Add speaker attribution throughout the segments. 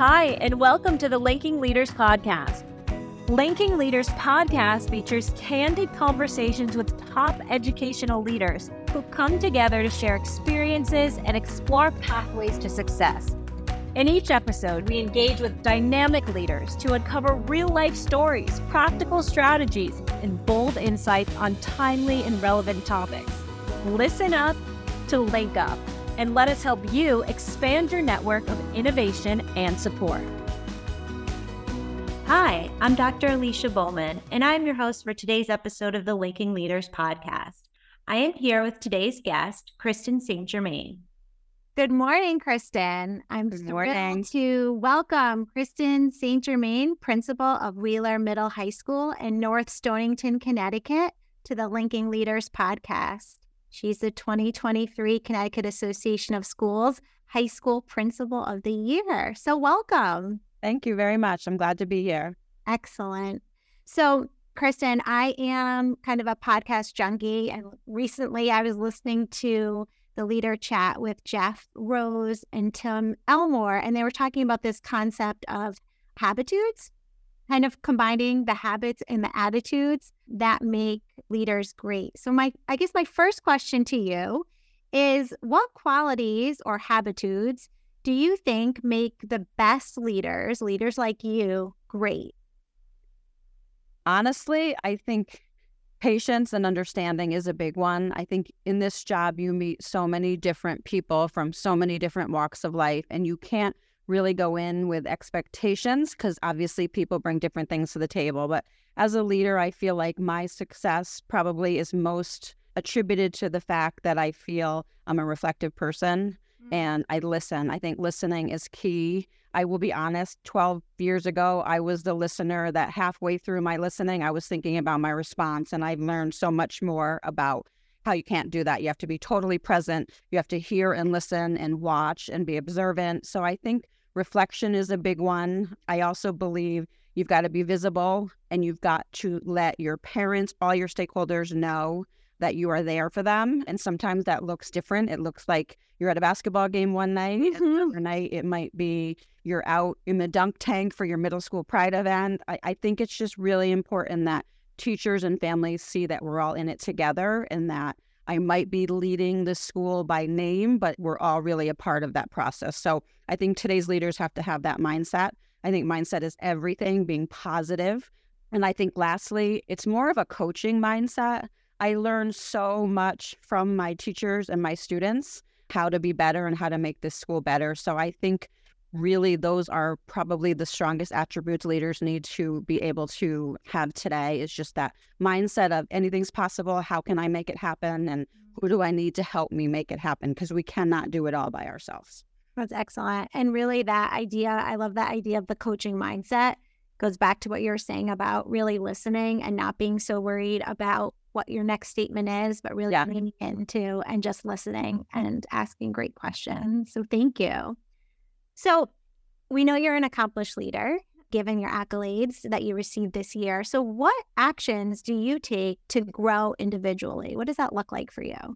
Speaker 1: Hi, and welcome to the Linking Leaders Podcast. Linking Leaders Podcast features candid conversations with top educational leaders who come together to share experiences and explore pathways to success. In each episode, we engage with dynamic leaders to uncover real-life stories, practical strategies, and bold insights on timely and relevant topics. Listen up to link up, and let us help you expand your network of innovation and support. Hi, I'm Dr. Alicia Bowman, and I'm your host for today's episode of the Linking Leaders Podcast. I am here with today's guest, Kristen St. Germain.
Speaker 2: Good morning, Kristen. I'm thrilled to welcome Kristen St. Germain, principal of Wheeler Middle High School in North Stonington, Connecticut, to the Linking Leaders Podcast. She's the 2023 Connecticut Association of Schools High School Principal of the Year. So welcome.
Speaker 3: Thank you very much. I'm glad to be here.
Speaker 2: Excellent. So, Kristen, I am kind of a podcast junkie, and recently I was listening to the Leader Chat with Jeff Rose and Tim Elmore, and they were talking about this concept of habitudes, kind of combining the habits and the attitudes that make leaders great. So I guess my first question to you is, what qualities or habitudes do you think make the best leaders like you, great?
Speaker 3: Honestly, I think patience and understanding is a big one. I think in this job, you meet so many different people from so many different walks of life, and you can't really go in with expectations because obviously people bring different things to the table. But as a leader, I feel like my success probably is most attributed to the fact that I feel I'm a reflective person and I listen. I think listening is key. I will be honest, 12 years ago, I was the listener that halfway through my listening, I was thinking about my response, and I've learned so much more about how you can't do that. You have to be totally present. You have to hear and listen and watch and be observant. So I think reflection is a big one. I also believe you've got to be visible, and you've got to let your parents, all your stakeholders know that you are there for them. And sometimes that looks different. It looks like you're at a basketball game one night, and another night it might be you're out in the dunk tank for your middle school pride event. I think it's just really important that teachers and families see that we're all in it together, and that I might be leading the school by name, but we're all really a part of that process. So I think today's leaders have to have that mindset. I think mindset is everything, being positive. And I think lastly, it's more of a coaching mindset. I learned so much from my teachers and my students, how to be better and how to make this school better. So I think really those are probably the strongest attributes leaders need to be able to have today, is just that mindset of anything's possible. How can I make it happen? And who do I need to help me make it happen? Because we cannot do it all by ourselves.
Speaker 2: That's excellent. And really that idea, I love that idea of the coaching mindset. Goes back to what you were saying about really listening and not being so worried about what your next statement is, but really leaning into and just listening and asking great questions. So thank you. So we know you're an accomplished leader, given your accolades that you received this year. So what actions do you take to grow individually? What does that look like for you?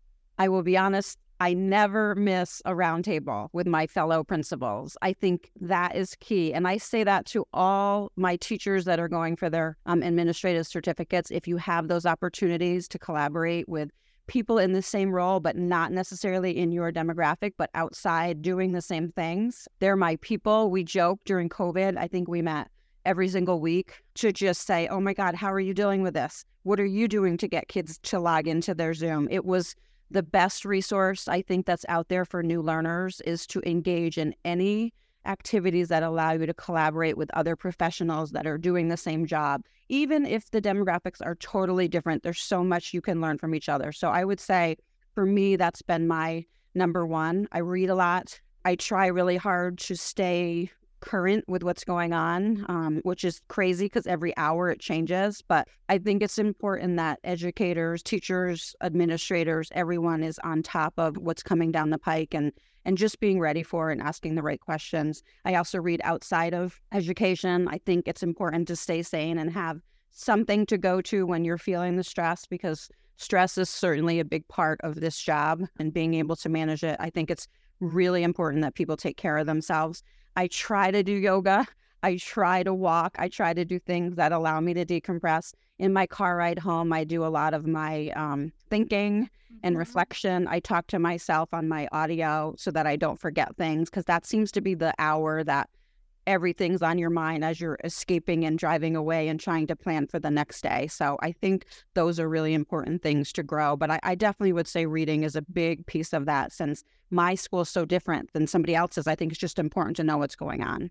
Speaker 3: I will be honest, I never miss a roundtable with my fellow principals. I think that is key. And I say that to all my teachers that are going for their administrative certificates. If you have those opportunities to collaborate with people in the same role, but not necessarily in your demographic, but outside doing the same things, they're my people. We joke during COVID. I think we met every single week to just say, oh my God, how are you dealing with this? What are you doing to get kids to log into their Zoom? It was the best resource I think that's out there for new learners, is to engage in any activities that allow you to collaborate with other professionals that are doing the same job. Even if the demographics are totally different, there's so much you can learn from each other. So I would say for me, that's been my number one. I read a lot. I try really hard to stay current with what's going on, which is crazy because every hour it changes. But I think it's important that educators, teachers, administrators, everyone is on top of what's coming down the pike and just being ready for and asking the right questions. I also read outside of education. I think it's important to stay sane and have something to go to when you're feeling the stress, because stress is certainly a big part of this job and being able to manage it. I think it's really important that people take care of themselves. I try to do yoga. I try to walk. I try to do things that allow me to decompress. In my car ride home, I do a lot of my thinking and reflection. I talk to myself on my audio so that I don't forget things, because that seems to be the hour that everything's on your mind as you're escaping and driving away and trying to plan for the next day. So I think those are really important things to grow. But I definitely would say reading is a big piece of that. Since my school is so different than somebody else's, I think it's just important to know what's going on.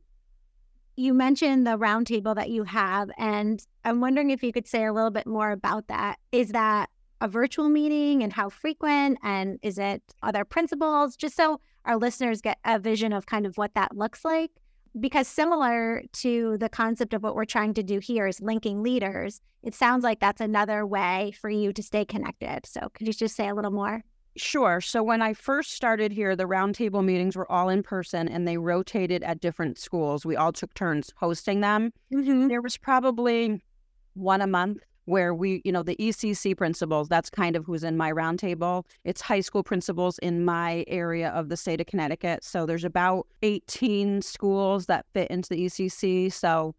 Speaker 2: You mentioned the roundtable that you have, and I'm wondering if you could say a little bit more about that. Is that a virtual meeting, and how frequent? And is it other principals? Just so our listeners get a vision of kind of what that looks like. Because similar to the concept of what we're trying to do here is linking leaders, it sounds like that's another way for you to stay connected. So could you just say a little more?
Speaker 3: Sure. So when I first started here, the roundtable meetings were all in person and they rotated at different schools. We all took turns hosting them. There was probably one a month where we, the ECC principals, that's kind of who's in my roundtable. It's high school principals in my area of the state of Connecticut. So there's about 18 schools that fit into the ECC. So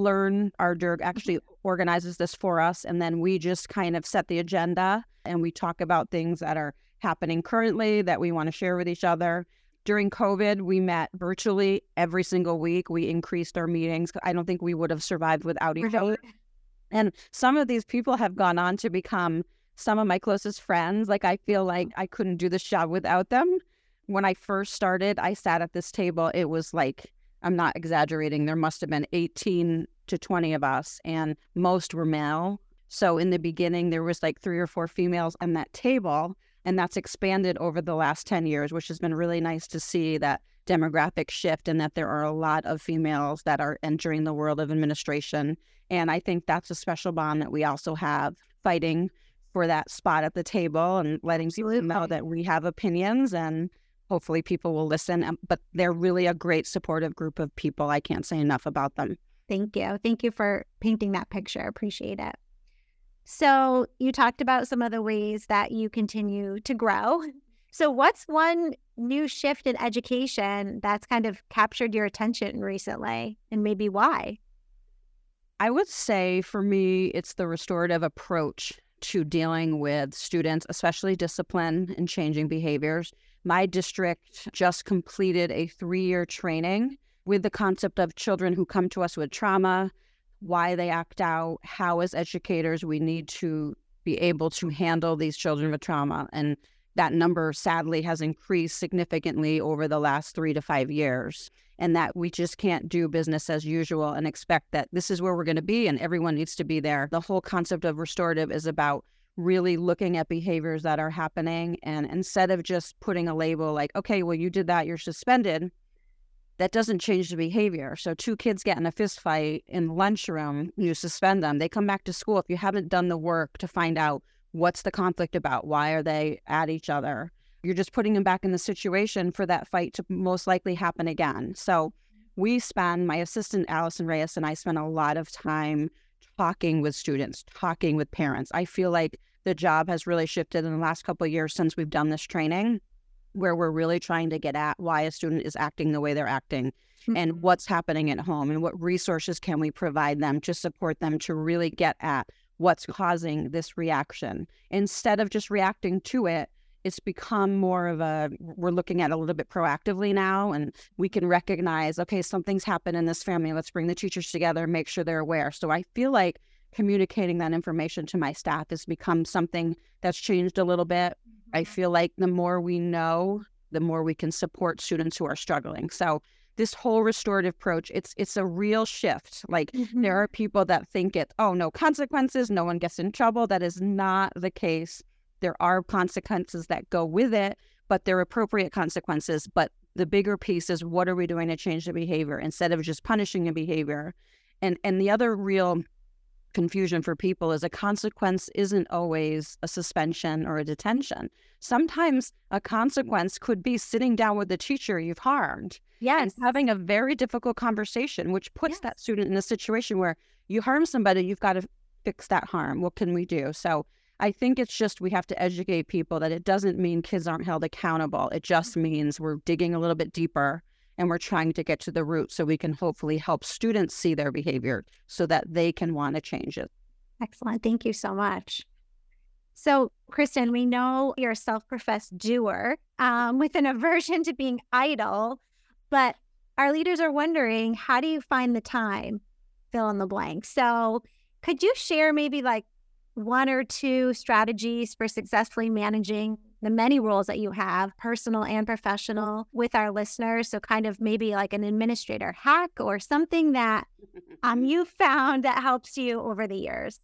Speaker 3: our DIRG actually organizes this for us. And then we just kind of set the agenda and we talk about things that are happening currently that we want to share with each other. During COVID, we met virtually every single week. We increased our meetings. I don't think we would have survived without each other. And some of these people have gone on to become some of my closest friends. Like, I feel like I couldn't do this job without them. When I first started, I sat at this table. It was like, I'm not exaggerating, there must have been 18 to 20 of us, and most were male. So in the beginning, there was like 3 or 4 females on that table, and that's expanded over the last 10 years, which has been really nice to see that demographic shift and that there are a lot of females that are entering the world of administration. And I think that's a special bond that we also have, fighting for that spot at the table and letting people know that we have opinions, and hopefully people will listen. But they're really a great supportive group of people. I can't say enough about them.
Speaker 2: Thank you. Thank you for painting that picture. Appreciate it. So you talked about some of the ways that you continue to grow. So what's one new shift in education that's kind of captured your attention recently, and maybe why?
Speaker 3: I would say for me, it's the restorative approach to dealing with students, especially discipline and changing behaviors. My district just completed a 3-year training with the concept of children who come to us with trauma, why they act out, how as educators we need to be able to handle these children with trauma. And that number sadly has increased significantly over the last 3 to 5 years, and that we just can't do business as usual and expect that this is where we're going to be and everyone needs to be there. The whole concept of restorative is about really looking at behaviors that are happening, and instead of just putting a label like, okay, well, you did that, you're suspended, that doesn't change the behavior. So 2 kids get in a fist fight in the lunchroom, you suspend them. They come back to school. If you haven't done the work to find out what's the conflict about, why are they at each other, you're just putting them back in the situation for that fight to most likely happen again. So my assistant Allison Reyes and I spend a lot of time talking with students, talking with parents. I feel like the job has really shifted in the last couple of years since we've done this training, where we're really trying to get at why a student is acting the way they're acting and what's happening at home and what resources can we provide them to support them to really get at what's causing this reaction. Instead of just reacting to it, it's become more of we're looking at it a little bit proactively now, and we can recognize, okay, something's happened in this family. Let's bring the teachers together and make sure they're aware. So I feel like communicating that information to my staff has become something that's changed a little bit. I feel like the more we know, the more we can support students who are struggling. So this whole restorative approach, it's a real shift. Like there are people that think no consequences, no one gets in trouble. That is not the case. There are consequences that go with it, but they're appropriate consequences. But the bigger piece is, what are we doing to change the behavior instead of just punishing a behavior? And the other real confusion for people is a consequence isn't always a suspension or a detention. Sometimes a consequence could be sitting down with the teacher you've harmed.
Speaker 2: Yes.
Speaker 3: And having a very difficult conversation, which puts that student in a situation where you harm somebody, you've got to fix that harm. What can we do? So I think it's just we have to educate people that it doesn't mean kids aren't held accountable. It just means we're digging a little bit deeper and we're trying to get to the root so we can hopefully help students see their behavior so that they can want to change it.
Speaker 2: Excellent. Thank you so much. So, Kristen, we know you're a self-professed doer with an aversion to being idle, but our leaders are wondering, how do you find the time? Fill in the blank. So could you share maybe like one or two strategies for successfully managing the many roles that you have, personal and professional, with our listeners? So kind of maybe like an administrator hack or something that you found that helps you over the years.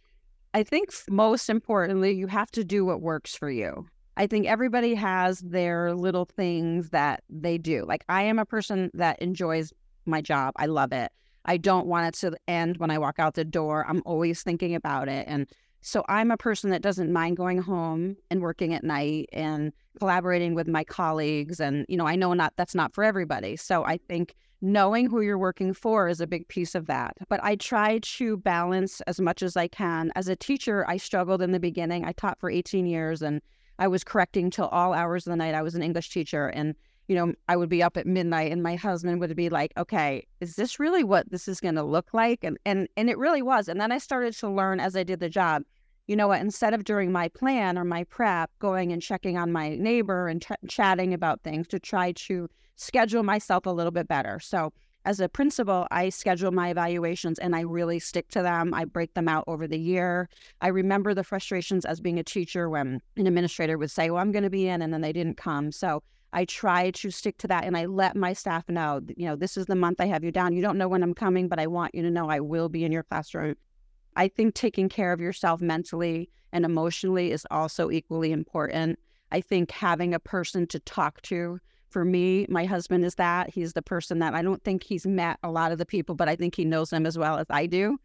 Speaker 3: I think most importantly, you have to do what works for you. I think everybody has their little things that they do. Like I am a person that enjoys my job. I love it. I don't want it to end when I walk out the door. I'm always thinking about it. And so I'm a person that doesn't mind going home and working at night and collaborating with my colleagues. And, I know that's not for everybody. So I think knowing who you're working for is a big piece of that. But I try to balance as much as I can. As a teacher, I struggled in the beginning. I taught for 18 years and I was correcting till all hours of the night. I was an English teacher and, I would be up at midnight and my husband would be like, okay, is this really what this is going to look like? And it really was. And then I started to learn as I did the job, instead of during my plan or my prep, going and checking on my neighbor and chatting about things, to try to schedule myself a little bit better. So as a principal, I schedule my evaluations and I really stick to them. I break them out over the year. I remember the frustrations as being a teacher when an administrator would say, well, I'm going to be in, and then they didn't come. So I try to stick to that, and I let my staff know, this is the month I have you down. You don't know when I'm coming, but I want you to know I will be in your classroom. I think taking care of yourself mentally and emotionally is also equally important. I think having a person to talk to. For me, my husband is that. He's the person that I don't think he's met a lot of the people, but I think he knows them as well as I do.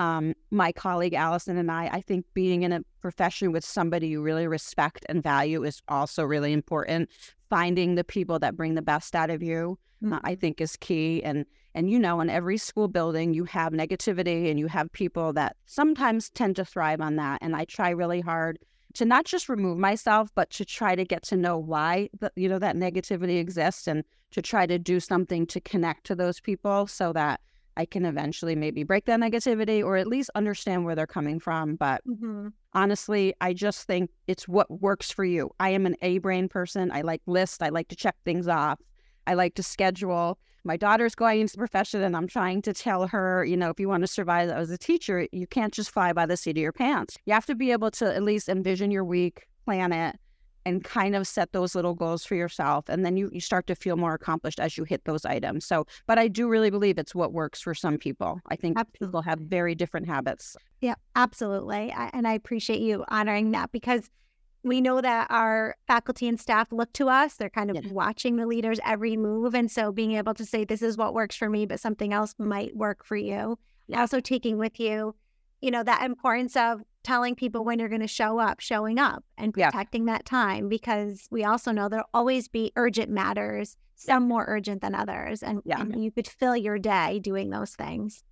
Speaker 3: My colleague Allison and I think being in a profession with somebody you really respect and value is also really important. Finding the people that bring the best out of you, I think is key. And in every school building, you have negativity and you have people that sometimes tend to thrive on that. And I try really hard to not just remove myself, but to try to get to know why that negativity exists, and to try to do something to connect to those people so that I can eventually maybe break that negativity or at least understand where they're coming from. But honestly, I just think it's what works for you. I am an A-brain person. I like lists. I like to check things off. I like to schedule. My daughter's going into the profession and I'm trying to tell her, if you want to survive as a teacher, you can't just fly by the seat of your pants. You have to be able to at least envision your week, plan it, and kind of set those little goals for yourself. And then you start to feel more accomplished as you hit those items. So, but I do really believe it's what works for some people. I think people have very different habits.
Speaker 2: Yeah, absolutely. And I appreciate you honoring that, because we know that our faculty and staff look to us. They're kind of watching the leaders' every move. And so being able to say, this is what works for me, but something else might work for you. Also taking with you, that importance of telling people when you're going to showing up and protecting that time, because we also know there'll always be urgent matters, some more urgent than others. And you could fill your day doing those things.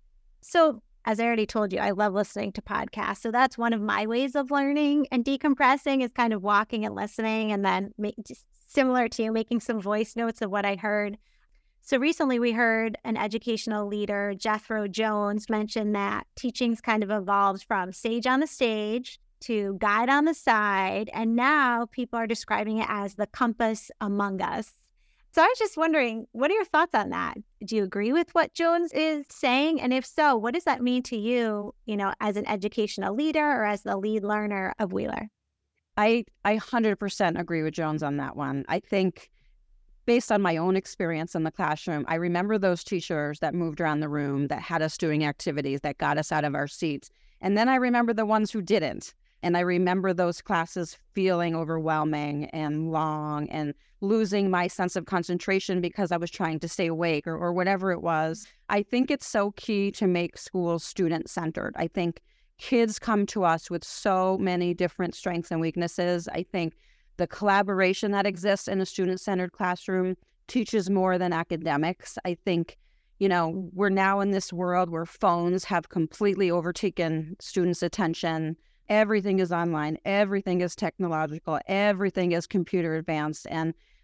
Speaker 2: So as I already told you, I love listening to podcasts. So that's one of my ways of learning and decompressing, is kind of walking and listening, and then just similar to you, making some voice notes of what I heard. So recently we heard an educational leader, Jethro Jones, mention that teaching's kind of evolved from sage on the stage to guide on the side. And now people are describing it as the compass among us. So I was just wondering, what are your thoughts on that? Do you agree with what Jones is saying? And if so, what does that mean to you, as an educational leader or as the lead learner of Wheeler?
Speaker 3: I 100% agree with Jones on that one. I think based on my own experience in the classroom, I remember those teachers that moved around the room, that had us doing activities, that got us out of our seats. And then I remember the ones who didn't. And I remember those classes feeling overwhelming and long and losing my sense of concentration because I was trying to stay awake or whatever it was. I think it's so key to make schools student-centered. I think kids come to us with so many different strengths and weaknesses. I think the collaboration that exists in a student-centered classroom teaches more than academics. I think, we're now in this world where phones have completely overtaken students' attention. Everything is online. Everything is technological. Everything is computer advanced. And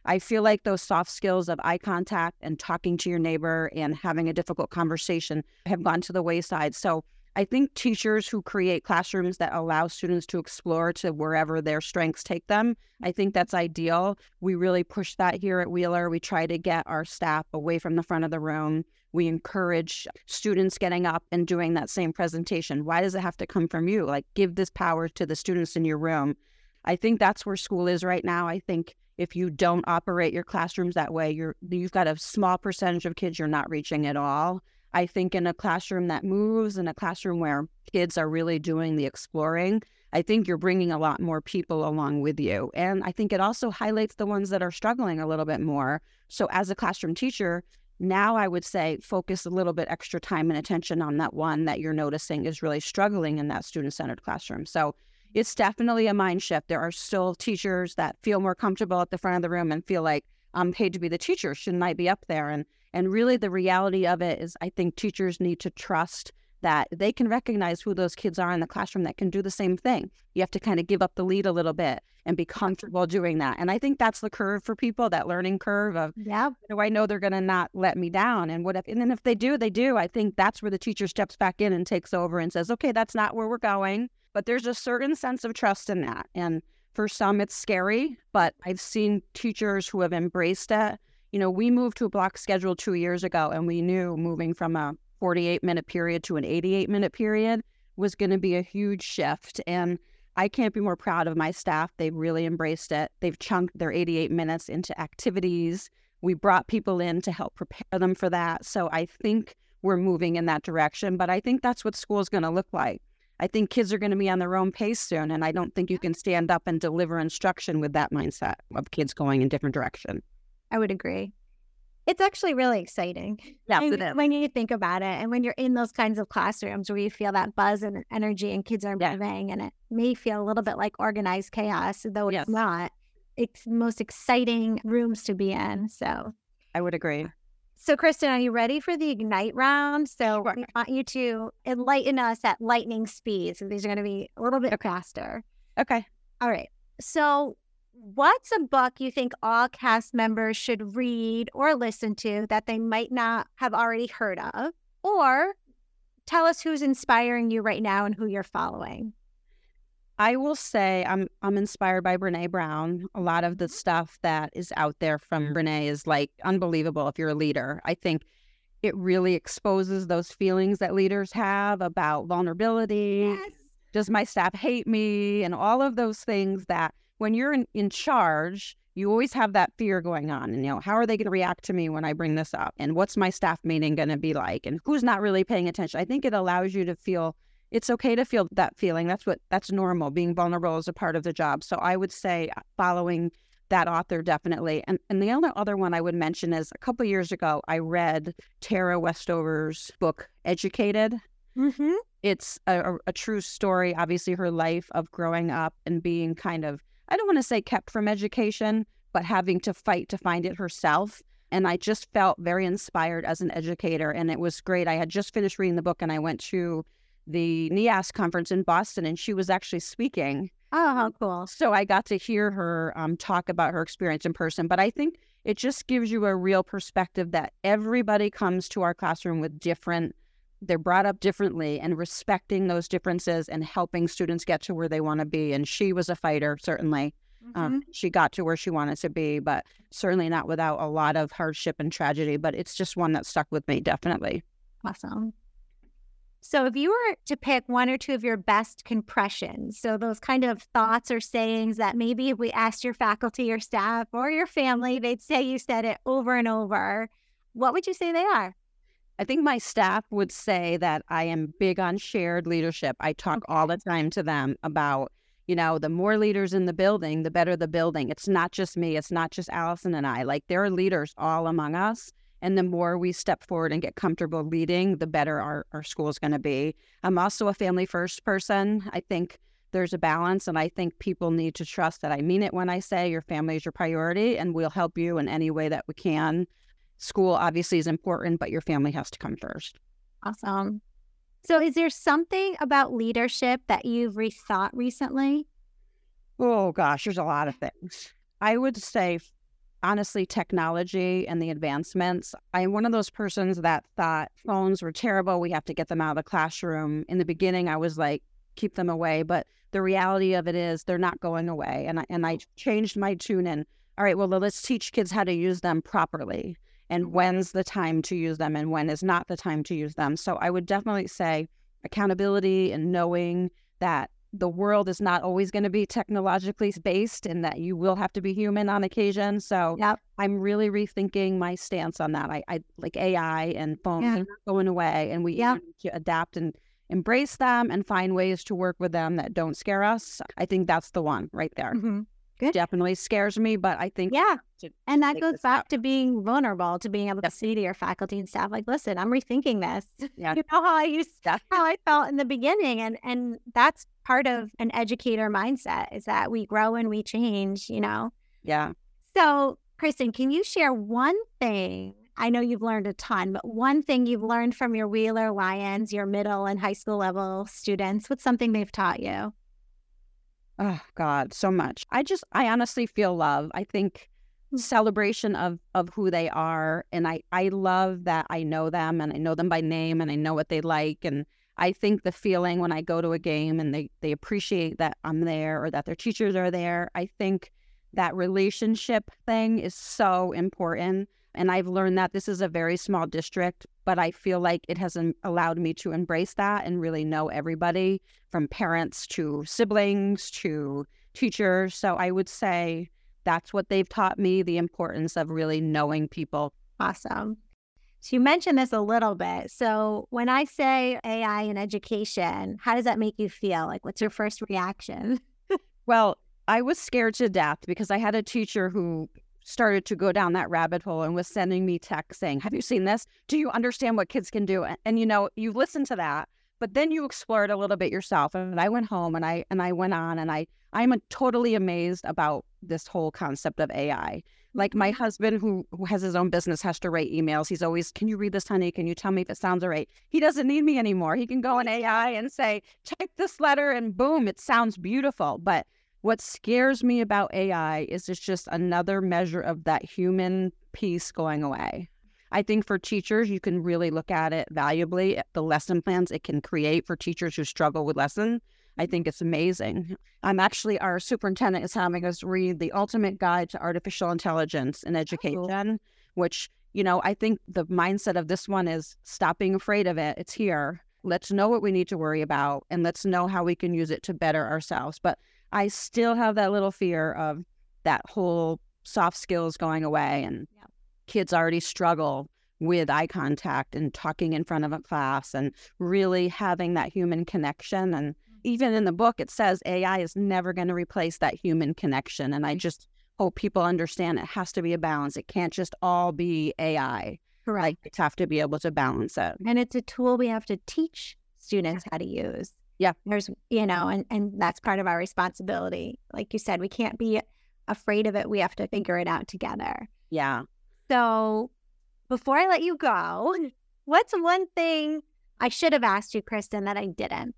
Speaker 3: I feel like those soft skills of eye contact and talking to your neighbor and having a difficult conversation have gone to the wayside. So I think teachers who create classrooms that allow students to explore to wherever their strengths take them, I think that's ideal. We really push that here at Wheeler. We try to get our staff away from the front of the room. We encourage students getting up and doing that same presentation. Why does it have to come from you? Like, give this power to the students in your room. I think that's where school is right now. I think if you don't operate your classrooms that way, you've got a small percentage of kids you're not reaching at all. I think in a classroom that moves, in a classroom where kids are really doing the exploring, I think you're bringing a lot more people along with you. And I think it also highlights the ones that are struggling a little bit more. So as a classroom teacher, now I would say focus a little bit extra time and attention on that one that you're noticing is really struggling in that student-centered classroom. So it's definitely a mind shift. There are still teachers that feel more comfortable at the front of the room and feel like, I'm paid to be the teacher. Shouldn't I be up there? And really the reality of it is I think teachers need to trust that they can recognize who those kids are in the classroom that can do the same thing. You have to kind of give up the lead a little bit and be comfortable doing that. And I think that's the curve for people, that learning curve of, I know they're going to not let me down. And then if they do, they do. I think that's where the teacher steps back in and takes over and says, okay, that's not where we're going. But there's a certain sense of trust in that. And for some, it's scary, but I've seen teachers who have embraced it. We moved to a block schedule 2 years ago, and we knew moving from a 48-minute period to an 88-minute period was going to be a huge shift. And I can't be more proud of my staff. They've really embraced it. They've chunked their 88 minutes into activities. We brought people in to help prepare them for that. So I think we're moving in that direction, but I think that's what school is going to look like. I think kids are going to be on their own pace soon, and I don't think you can stand up and deliver instruction with that mindset of kids going in different direction.
Speaker 2: I would agree. It's actually really exciting.
Speaker 3: Yes, it is.
Speaker 2: When you think about it, and when you're in those kinds of classrooms where you feel that buzz and energy and kids are moving, and it may feel a little bit like organized chaos, though it's not. It's the most exciting rooms to be in. So
Speaker 3: I would agree.
Speaker 2: So, Kristen, are you ready for the Ignite round? So we want you to enlighten us at lightning speed. So these are going to be a little bit faster.
Speaker 3: Okay.
Speaker 2: All right. So what's a book you think all cast members should read or listen to that they might not have already heard of? Or tell us who's inspiring you right now and who you're following.
Speaker 3: I will say I'm inspired by Brene Brown. A lot of the stuff that is out there from Brene is like unbelievable if you're a leader. I think it really exposes those feelings that leaders have about vulnerability.
Speaker 2: Yes.
Speaker 3: Does my staff hate me? And all of those things that when you're in charge, you always have that fear going on. And, how are they going to react to me when I bring this up? And what's my staff meeting going to be like? And who's not really paying attention? I think it allows you to feel it's okay to feel that feeling. That's normal. Being vulnerable is a part of the job. So I would say following that author definitely. And the only other one I would mention is a couple of years ago, I read Tara Westover's book, Educated.
Speaker 2: Mm-hmm.
Speaker 3: It's a true story, obviously her life of growing up and being kind of, I don't want to say kept from education, but having to fight to find it herself. And I just felt very inspired as an educator. And it was great. I had just finished reading the book and I went to the NEAS conference in Boston, and she was actually speaking.
Speaker 2: Oh, how cool.
Speaker 3: So I got to hear her talk about her experience in person. But I think it just gives you a real perspective that everybody comes to our classroom with they're brought up differently, and respecting those differences and helping students get to where they want to be. And she was a fighter, certainly.
Speaker 2: Mm-hmm.
Speaker 3: She got to where she wanted to be, but certainly not without a lot of hardship and tragedy. But it's just one that stuck with me, definitely.
Speaker 2: Awesome. So if you were to pick one or two of your best compressions, so those kind of thoughts or sayings that maybe if we asked your faculty or staff or your family, they'd say you said it over and over, what would you say they are?
Speaker 3: I think my staff would say that I am big on shared leadership. I talk all the time to them about, the more leaders in the building, the better the building. It's not just me. It's not just Allison and I. Like, there are leaders all among us. And the more we step forward and get comfortable leading, the better our school is going to be. I'm also a family first person. I think there's a balance, and I think people need to trust that I mean it when I say your family is your priority, and we'll help you in any way that we can. School obviously is important, but your family has to come first.
Speaker 2: Awesome. So is there something about leadership that you've rethought recently?
Speaker 3: Oh, gosh, there's a lot of things. I would say honestly, technology and the advancements. I'm one of those persons that thought phones were terrible. We have to get them out of the classroom. In the beginning, I was like, keep them away. But the reality of it is they're not going away. And I changed my tune in. All right, well, let's teach kids how to use them properly and when's the time to use them and when is not the time to use them. So I would definitely say accountability and knowing that the world is not always going to be technologically based and that you will have to be human on occasion. So I'm really rethinking my stance on that. I like AI and phones are not going away, and we need to adapt and embrace them and find ways to work with them that don't scare us. I think that's the one right there.
Speaker 2: Good.
Speaker 3: Definitely scares me, but I think
Speaker 2: and that goes back to being vulnerable, to being able to say to your faculty and staff, like, listen, I'm rethinking this. You know how I felt in the beginning, and that's part of an educator mindset, is that we grow and we change, you know. So Kristen, can you share one thing? I know you've learned a ton, but one thing you've learned from your Wheeler Lions, your middle and high school level students, what's something they've taught you?
Speaker 3: Oh, God, so much. I honestly feel love. I think celebration of who they are. And I love that I know them and I know them by name and I know what they like. And I think the feeling when I go to a game and they appreciate that I'm there or that their teachers are there, I think that relationship thing is so important. And I've learned that this is a very small district, but I feel like it has allowed me to embrace that and really know everybody, from parents to siblings to teachers. So I would say that's what they've taught me, the importance of really knowing people.
Speaker 2: Awesome. So you mentioned this a little bit. So when I say AI in education, how does that make you feel? Like, what's your first reaction?
Speaker 3: Well, I was scared to death because I had a teacher who started to go down that rabbit hole and was sending me texts saying, have you seen this? Do you understand what kids can do? And you know, you listen to that, but then you explore it a little bit yourself. And I went home and I went on and I'm totally amazed about this whole concept of AI. Like my husband, who has his own business, has to write emails. He's always, can you read this, honey? Can you tell me if it sounds all right? He doesn't need me anymore. He can go in AI and say, type this letter and boom, it sounds beautiful. But what scares me about AI is it's just another measure of that human piece going away. I think for teachers, you can really look at it valuably. The lesson plans it can create for teachers who struggle with lessons, I think it's amazing. Our superintendent is having us read The Ultimate Guide to Artificial Intelligence in Education, which, you know, I think the mindset of this one is stop being afraid of it. It's here. Let's know what we need to worry about and let's know how we can use it to better ourselves. But I still have that little fear of that whole soft skills going away, and kids already struggle with eye contact and talking in front of a class and really having that human connection. And even in the book, it says AI is never going to replace that human connection. And I just hope people understand it has to be a balance. It can't just all be AI.
Speaker 2: Correct.
Speaker 3: It's have to be able to balance it.
Speaker 2: And it's a tool we have to teach students how to use. There's, you know, and that's part of our responsibility. Like you said, we can't be afraid of it. We have to figure it out together. So before I let you go, what's one thing I should have asked you, Kristen, that I didn't?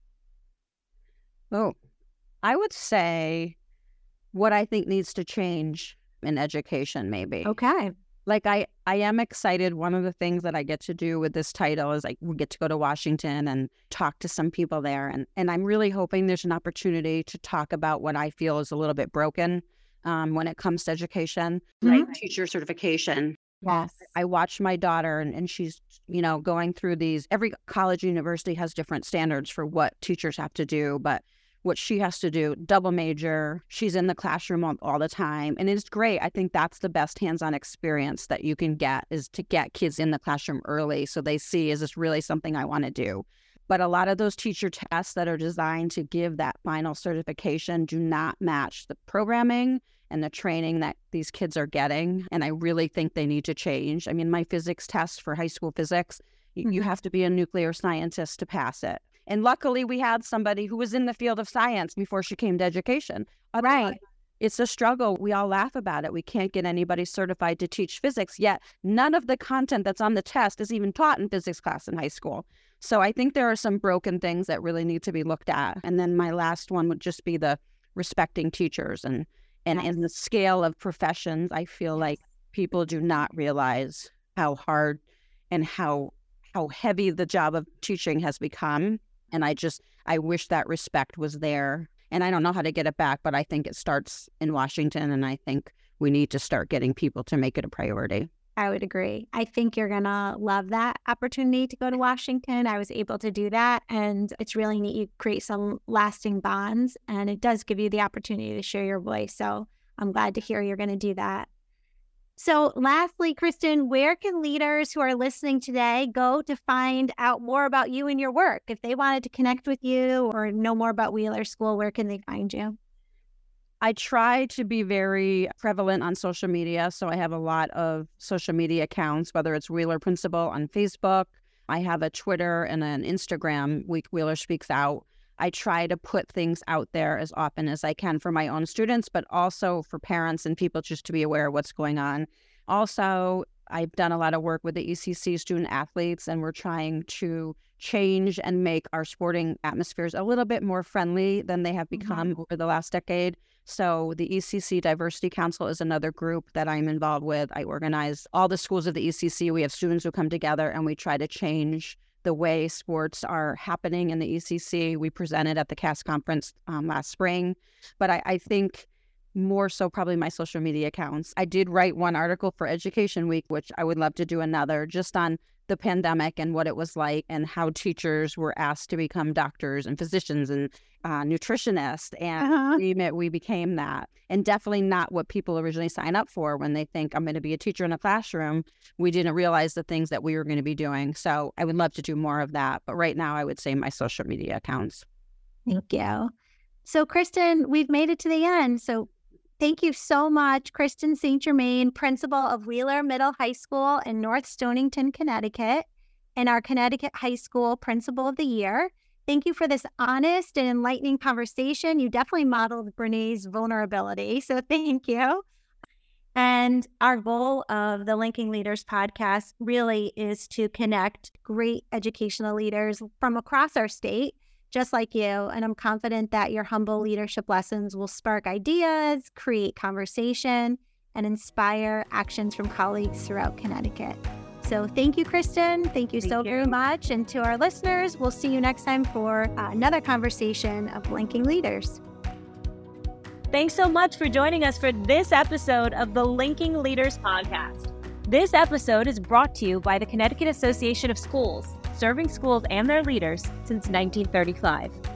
Speaker 3: Oh, I would say what I think needs to change in education, maybe.
Speaker 2: Okay.
Speaker 3: Like I am excited. One of the things that I get to do with this title is we get to go to Washington and talk to some people there. And I'm really hoping there's an opportunity to talk about what I feel is a little bit broken when it comes to education, like teacher certification.
Speaker 2: Yes.
Speaker 3: I watch my daughter and she's, you know, going through these. Every college university has different standards for what teachers have to do, but what she has to do, double major, she's in the classroom all the time. And it's great. I think that's the best hands-on experience that you can get, is to get kids in the classroom early so they see, is this really something I want to do? But a lot of those teacher tests that are designed to give that final certification do not match the programming and the training that these kids are getting. And I really think they need to change. I mean, my physics test for high school physics, you have to be a nuclear scientist to pass it. And luckily, we had somebody who was in the field of science before she came to education.
Speaker 2: Right.
Speaker 3: It's a struggle. We all laugh about it. We can't get anybody certified to teach physics, yet none of the content that's on the test is even taught in physics class in high school. So I think there are some broken things that really need to be looked at. And then my last one would just be the respecting teachers and the scale of professions. I feel like people do not realize how hard and how heavy the job of teaching has become. And I wish that respect was there. And I don't know how to get it back, but I think it starts in Washington. And I think we need to start getting people to make it a priority.
Speaker 2: I would agree. I think you're going to love that opportunity to go to Washington. I was able to do that. And it's really neat. You create some lasting bonds, and it does give you the opportunity to share your voice. So I'm glad to hear you're going to do that. So lastly, Kristen, where can leaders who are listening today go to find out more about you and your work? If they wanted to connect with you or know more about Wheeler School, where can they find you?
Speaker 3: I try to be very prevalent on social media. So I have a lot of social media accounts, whether it's Wheeler Principal on Facebook. I have a Twitter and an Instagram, Wheeler Speaks Out. I try to put things out there as often as I can for my own students, but also for parents and people just to be aware of what's going on. Also, I've done a lot of work with the ECC student athletes, and we're trying to change and make our sporting atmospheres a little bit more friendly than they have become over the last decade. So the ECC Diversity Council is another group that I'm involved with. I organize all the schools of the ECC. We have students who come together and we try to change the way sports are happening in the ECC. We presented at the CAS conference last spring, but I think more so probably my social media accounts. I did write one article for Education Week, which I would love to do another, just on the pandemic and what it was like and how teachers were asked to become doctors and physicians and nutritionists. And we became that. And definitely not what people originally sign up for when they think I'm going to be a teacher in a classroom. We didn't realize the things that we were going to be doing. So I would love to do more of that. But right now, I would say my social media accounts.
Speaker 2: Thank you. So, Kristen, we've made it to the end. So thank you so much, Kristen St. Germain, principal of Wheeler Middle High School in North Stonington, Connecticut, and our Connecticut High School Principal of the Year. Thank you for this honest and enlightening conversation. You definitely modeled Brené's vulnerability, so thank you. And our goal of the Linking Leaders podcast really is to connect great educational leaders from across our state, just like you. And I'm confident that your humble leadership lessons will spark ideas, create conversation, and inspire actions from colleagues throughout Connecticut. So thank you, Kristen. Thank you very much. And to our listeners, we'll see you next time for another conversation of Linking Leaders.
Speaker 1: Thanks so much for joining us for this episode of the Linking Leaders podcast. This episode is brought to you by the Connecticut Association of Schools, serving schools and their leaders since 1935.